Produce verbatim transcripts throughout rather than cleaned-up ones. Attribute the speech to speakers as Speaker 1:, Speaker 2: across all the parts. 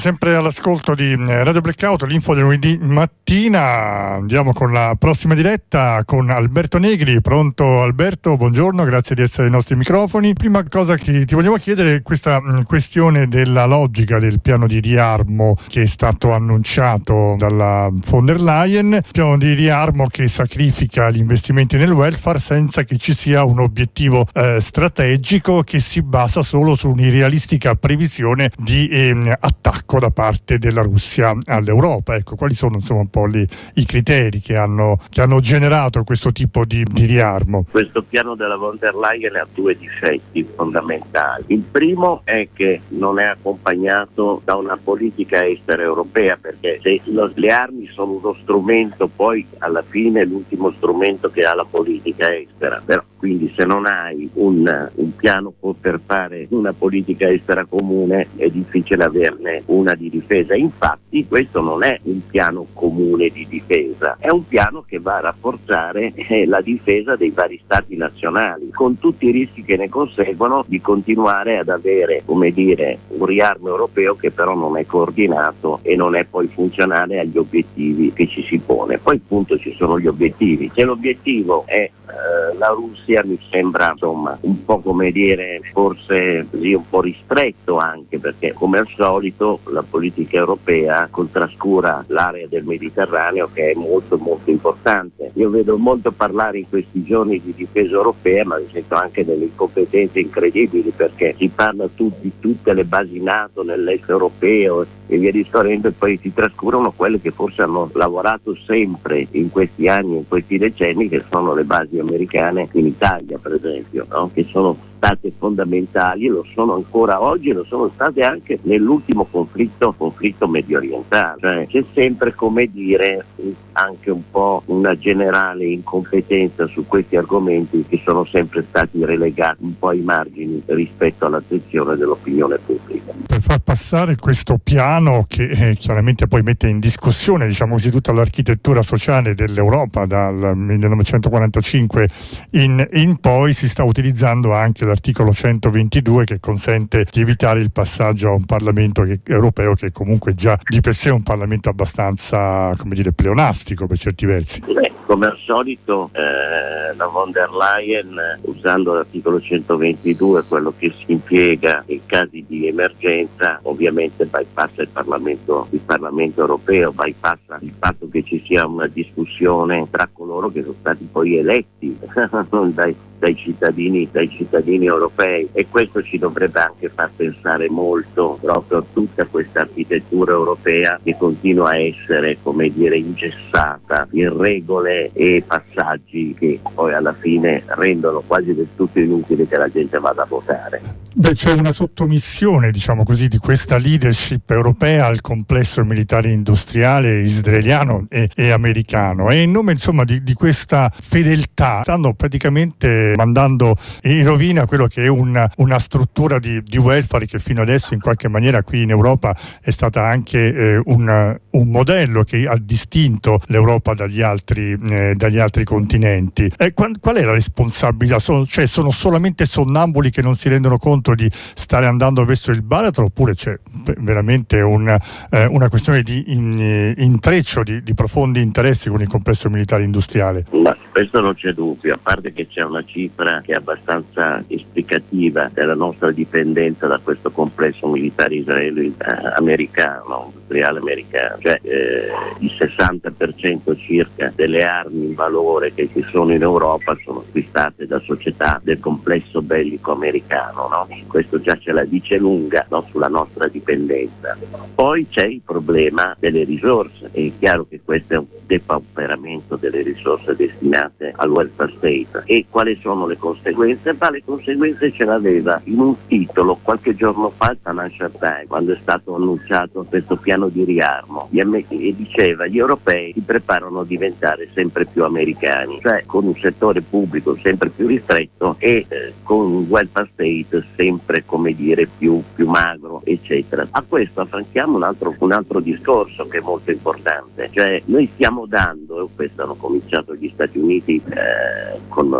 Speaker 1: Sempre all'ascolto di Radio Blackout, l'info del lunedì mattina. Andiamo con la prossima diretta con Alberto Negri. Pronto Alberto? Buongiorno, grazie di essere ai nostri microfoni. Prima cosa che ti volevo chiedere è questa questione della logica del piano di riarmo che è stato annunciato dalla von der Leyen. Piano di riarmo che sacrifica gli investimenti nel welfare senza che ci sia un obiettivo eh, strategico che si basa solo su un'irrealistica previsione di eh, attacco da parte della Russia all'Europa. Ecco, quali sono insomma un po' li, i criteri che hanno, che hanno generato questo tipo di, di riarmo?
Speaker 2: Questo piano della von der Leyen ha due difetti fondamentali. Il primo è che non è accompagnato da una politica estera europea, perché se lo, le armi sono uno strumento, poi alla fine è l'ultimo strumento che ha la politica estera. Però, quindi se non hai un, un piano per fare una politica estera comune è difficile averne una di difesa. Infatti questo non è un piano comune di difesa, è un piano che va a rafforzare eh, la difesa dei vari stati nazionali, con tutti i rischi che ne conseguono di continuare ad avere, come dire, un riarmo europeo che però non è coordinato e non è poi funzionale agli obiettivi che ci si pone. Poi appunto ci sono gli obiettivi. Se l'obiettivo è eh, la Russia, mi sembra insomma un po' come dire forse così un po' ristretto, anche perché come al solito la politica europea contrascura l'area del Mediterraneo, che è molto molto importante. Io vedo molto parlare in questi giorni di difesa europea, ma sento anche delle incompetenze incredibili, perché si parla tu, di tutte le basi NATO nell'est europeo e via discorrendo, e poi si trascurano quelle che forse hanno lavorato sempre in questi anni, in questi decenni, che sono le basi americane in Italia per esempio, no? Che sono state fondamentali, lo sono ancora oggi e lo sono state anche nell'ultimo conflitto conflitto medio orientale. Cioè, c'è sempre, come dire, anche un po' una generale incompetenza su questi argomenti che sono sempre stati relegati un po' ai margini rispetto all'attenzione dell'opinione pubblica.
Speaker 1: Per far passare questo piano che eh, chiaramente poi mette in discussione, diciamo così, tutta l'architettura sociale dell'Europa dal millenovecentoquarantacinque in, in poi, si sta utilizzando anche l'articolo centoventidue che consente di evitare il passaggio a un Parlamento che, europeo che comunque già di per sé è un Parlamento abbastanza, come dire, pleonastico per certi versi.
Speaker 2: Beh, come al solito eh, la von der Leyen, usando l'articolo centoventidue, quello che si impiega in casi di emergenza, ovviamente bypassa il Parlamento, il Parlamento europeo, bypassa il fatto che ci sia una discussione tra coloro che sono stati poi eletti dai, dai cittadini, dai cittadini europei, e questo ci dovrebbe anche far pensare molto proprio a tutta questa architettura europea che continua a essere, come dire, ingessata in regole e passaggi che poi alla fine rendono quasi del tutto inutile che la gente vada a votare.
Speaker 1: Beh, c'è una sottomissione, diciamo così, di questa leadership europea al complesso militare industriale israeliano e, e americano, e in nome insomma di, di questa fedeltà stanno praticamente mandando in rovina quello che è una, una struttura di, di welfare che fino adesso in qualche maniera qui in Europa è stata anche eh, un, un modello che ha distinto l'Europa dagli altri, eh, dagli altri continenti. Eh, qual, qual è la responsabilità? Sono, cioè sono solamente sonnambuli che non si rendono conto di stare andando verso il baratro, oppure c'è veramente un, eh, una questione di in, intreccio di, di profondi interessi con il complesso militare industriale?
Speaker 2: Ma questo non c'è dubbio, a parte che c'è una cifra che è abbastanza esplicativa della nostra dipendenza da questo complesso militare israeliano eh, americano, industriale americano, cioè eh, il sessanta per cento circa delle armi in valore che ci sono in Europa sono acquistate da società del complesso bellico americano, no? Questo già ce la dice lunga, no? Sulla nostra dipendenza. Poi c'è il problema delle risorse, è chiaro che questo è un depauperamento delle risorse destinate al welfare state. E quali sono le conseguenze? Ma le conseguenze ce l'aveva in un titolo qualche giorno fa il Financial Times, quando è stato annunciato questo piano di riarmo, e diceva: gli europei si preparano a diventare sempre più americani, cioè con un settore pubblico sempre più ristretto e eh, con un welfare state sempre, come dire, più, più magro, eccetera. A questo affranchiamo un altro, un altro discorso che è molto importante, cioè noi stiamo dando, e questo hanno cominciato gli Stati Uniti eh, con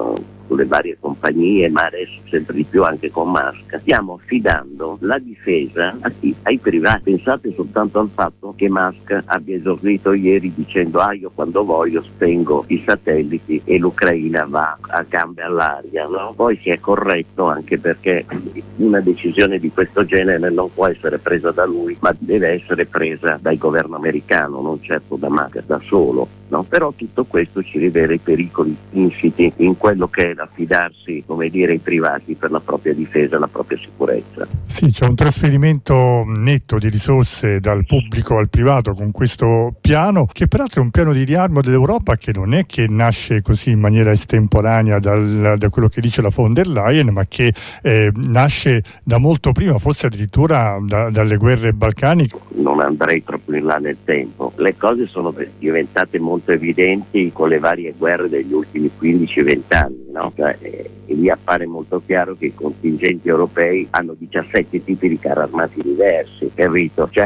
Speaker 2: sulle varie compagnie, ma adesso sempre di più anche con Musk, stiamo affidando la difesa a chi? Ai privati. Pensate soltanto al fatto che Musk abbia esordito ieri dicendo ah io quando voglio spengo i satelliti e l'Ucraina va a gambe all'aria, no? Poi si è corretto anche perché una decisione di questo genere non può essere presa da lui, ma deve essere presa dal governo americano, non certo da Musk da solo, no? Però tutto questo ci rivela i pericoli insiti in quello che è l'affidarsi, come dire, ai privati per la propria difesa, la propria sicurezza.
Speaker 1: Sì, c'è un trasferimento netto di risorse dal pubblico al privato con questo piano, che peraltro è un piano di riarmo dell'Europa che non è che nasce così in maniera estemporanea dal, da quello che dice la von der Leyen, ma che eh, nasce da molto prima, forse addirittura da, dalle guerre balcaniche.
Speaker 2: Non andrei troppo in là nel tempo. Le cose sono diventate molto evidenti con le varie guerre degli ultimi quindici venti anni, no? Cioè, eh, e lì appare molto chiaro che i contingenti europei hanno diciassette tipi di carri armati diversi, capito? Cioè,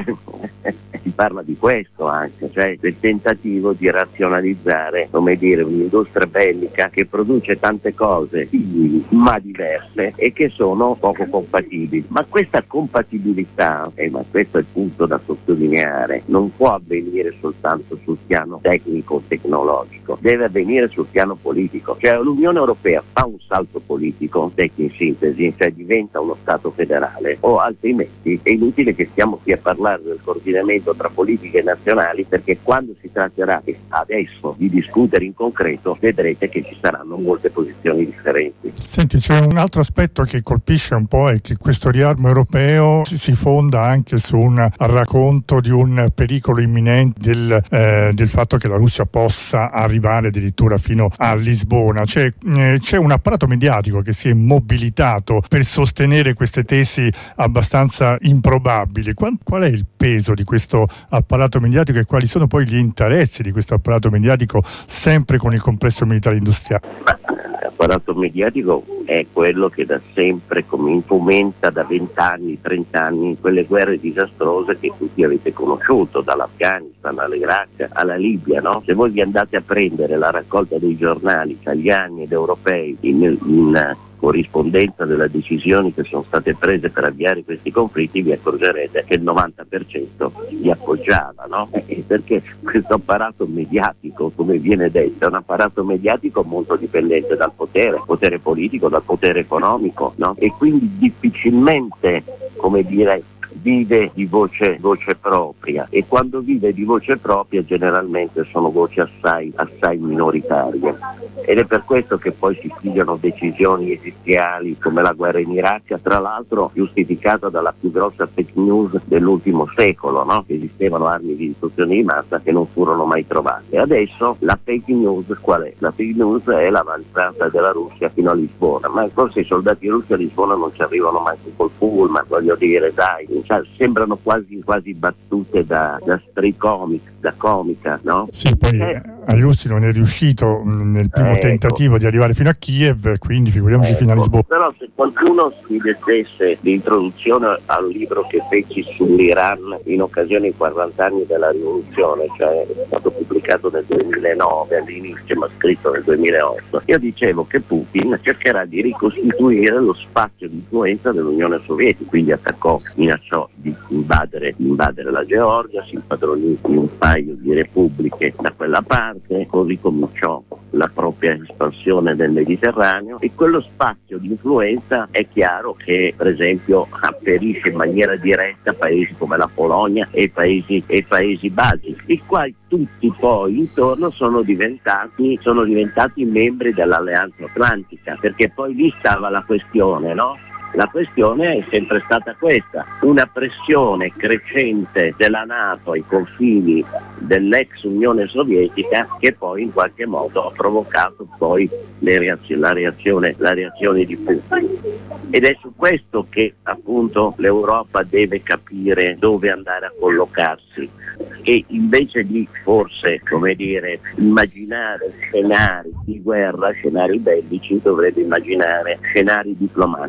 Speaker 2: si parla di questo anche, cioè del tentativo di razionalizzare, come dire, un'industria bellica che produce tante cose simili ma diverse e che sono poco compatibili. Ma questa compatibilità, e eh, ma questo è il punto da sottolineare, non può avvenire soltanto sul piano tecnico-tecnologico, deve avvenire sul piano politico. Cioè l'Unione Europea fa un salto politico, detto in sintesi, cioè diventa uno Stato federale, o altrimenti è inutile che stiamo qui a parlare del coordinamento tra politiche nazionali, perché quando si tratterà adesso di discutere in concreto vedrete che ci saranno molte posizioni differenti.
Speaker 1: Senti, c'è un altro aspetto che colpisce un po', è che questo riarmo europeo si fonda anche su un racconto di un pericolo imminente del, eh, del fatto che la Russia possa arrivare addirittura fino a Lisbona. Cioè, eh, c'è un apparato mediatico che si è mobilitato per sostenere queste tesi abbastanza improbabili. Qual, qual è il peso di questo apparato mediatico e quali sono poi gli interessi di questo apparato mediatico sempre con il complesso militare industriale?
Speaker 2: L'apparato mediatico è quello che da sempre come fomenta da vent'anni, trent'anni quelle guerre disastrose che tutti avete conosciuto, dall'Afghanistan all'Iraq alla Libia, no? Se voi vi andate a prendere la raccolta dei giornali italiani ed europei in, in corrispondenza delle decisioni che sono state prese per avviare questi conflitti, vi accorgerete che il novanta per cento li appoggiava, no? E perché questo apparato mediatico, come viene detto, è un apparato mediatico molto dipendente dal potere, potere politico, dal potere economico, no? E quindi difficilmente, come dire, vive di voce, voce propria, e quando vive di voce propria generalmente sono voci assai, assai minoritarie, ed è per questo che poi si pigliano decisioni esiziali come la guerra in Iraq, tra l'altro giustificata dalla più grossa fake news dell'ultimo secolo, no? Che esistevano armi di distruzione di massa che non furono mai trovate. Adesso la fake news qual è? La fake news è l'avanzata della Russia fino a Lisbona, ma forse i soldati russi a Lisbona non ci arrivano mai col pullman, voglio dire, dai, cioè, sembrano quasi quasi battute da, da street comic, da comica, no?
Speaker 1: Sì, poi eh, ai russi non è riuscito nel primo ecco. tentativo di arrivare fino a Kiev, quindi figuriamoci ecco. fino a Lisbona.
Speaker 2: Però se qualcuno si leggesse l'introduzione al libro che feci sull'Iran in occasione dei quaranta anni della rivoluzione, cioè è stato pubblicato nel duemilanove all'inizio ma scritto nel duemilaotto, io dicevo che Putin cercherà di ricostituire lo spazio di influenza dell'Unione Sovietica, quindi attaccò, minacciò di invadere, di invadere la Georgia, si impadronì in un paio di repubbliche da quella parte, così cominciò la propria espansione nel Mediterraneo, e quello spazio di influenza è chiaro che per esempio afferisce in maniera diretta paesi come la Polonia e i paesi, e i paesi baltici, i quali tutti poi intorno sono diventati, sono diventati membri dell'Alleanza Atlantica, perché poi lì stava la questione, no? La questione è sempre stata questa, una pressione crescente della NATO ai confini dell'ex Unione Sovietica che poi in qualche modo ha provocato poi le reazioni, la, reazione, la reazione di Putin. Ed è su questo che appunto l'Europa deve capire dove andare a collocarsi, e invece di forse, come dire, immaginare scenari di guerra, scenari bellici, dovrebbe immaginare scenari diplomatici.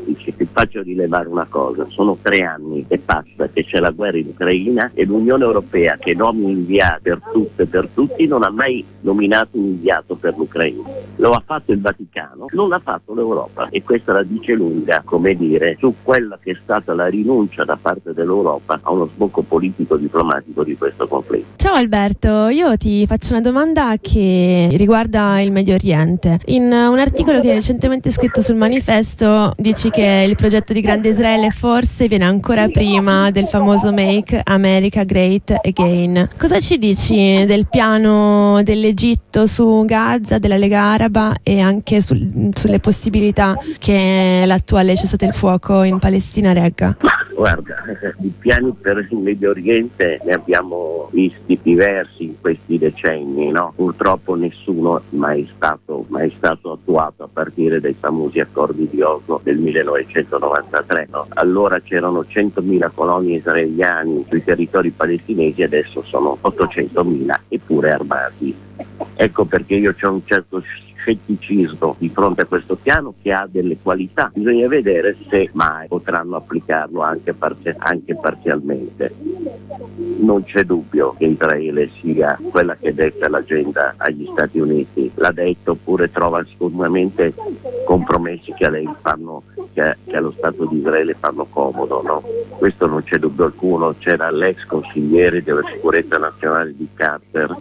Speaker 2: ti faccio rilevare una cosa, sono tre anni e passa che c'è la guerra in Ucraina e l'Unione Europea, che nomina inviati per tutte e per tutti, non ha mai nominato un inviato per l'Ucraina. Lo ha fatto il Vaticano, non l'ha fatto l'Europa, e questa la dice lunga, come dire, su quella che è stata la rinuncia da parte dell'Europa a uno sbocco politico-diplomatico di questo conflitto.
Speaker 3: Ciao Alberto, io ti faccio una domanda che riguarda il Medio Oriente. In un articolo che hai recentemente scritto sul Manifesto dici che il progetto di Grande Israele forse viene ancora prima del famoso Make America Great Again. Cosa ci dici del piano dell'Egitto su Gaza, della Lega Araba e anche sul, sulle possibilità che l'attuale cessate il fuoco in Palestina regga?
Speaker 2: Guarda, i piani per il Medio Oriente ne abbiamo visti diversi in questi decenni, no? Purtroppo nessuno mai stato, mai stato attuato a partire dai famosi accordi di Oslo del millenovecentonovantatré. No? Allora c'erano centomila colonie israeliani sui territori palestinesi, adesso sono ottocentomila, eppure armati. Ecco perché io c'ho un certo scetticismo di fronte a questo piano, che ha delle qualità. Bisogna vedere se mai potranno applicarlo anche, parzi- anche parzialmente. Non c'è dubbio che Israele sia quella che detta l'agenda agli Stati Uniti, l'ha detto, oppure trova sicuramente compromessi che a lei fanno, che, che allo Stato di Israele fanno comodo, no? Questo non c'è dubbio alcuno. C'era l'ex consigliere della sicurezza nazionale di Carter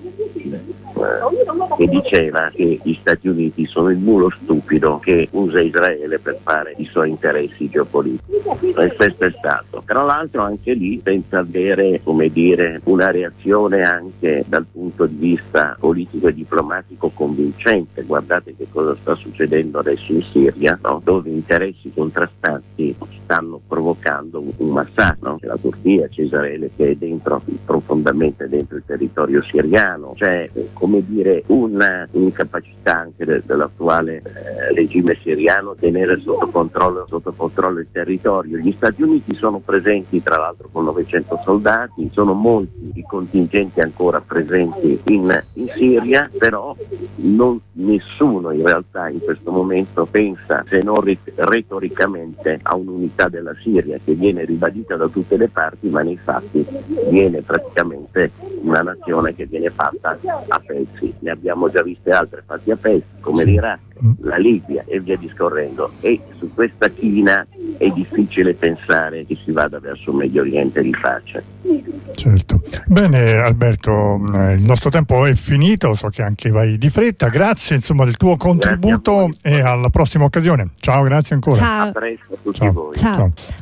Speaker 2: eh, che diceva che gli Stati Uniti sono il mulo stupido che usa Israele per fare i suoi interessi geopolitici. E questo è stato. Tra l'altro anche lì senza avere, come dire, una reazione anche dal punto di vista politico e diplomatico convincente. Guardate che cosa sta succedendo adesso in Siria, no? Dove interessi contrastanti stanno provocando un, un massacro, no? C'è la Turchia, c'è Israele che è dentro, profondamente dentro il territorio siriano, c'è come dire una un'incapacità anche de, dell'attuale eh, regime siriano tenere sotto controllo, sotto controllo il territorio. Gli Stati Uniti sono presenti tra l'altro con novecento soldati, sono molti i contingenti ancora presenti in, in Siria, però non, nessuno in realtà in questo momento pensa, se non rit- retoricamente, a un'unità della Siria che viene ribadita da tutte le parti, ma nei fatti viene praticamente una nazione che viene fatta a pezzi. Ne abbiamo già viste altre fatte a pezzi, come l'Iraq, la Libia e via discorrendo, e su questa china è difficile pensare che si vada verso un Medio Oriente di pace.
Speaker 1: Certo. Bene Alberto, il nostro tempo è finito, so che anche vai di fretta, grazie insomma del tuo contributo e alla prossima occasione. Ciao, grazie ancora.
Speaker 3: Ciao.
Speaker 2: A presto a tutti
Speaker 3: Ciao.
Speaker 2: voi.
Speaker 3: Ciao.
Speaker 1: Ciao.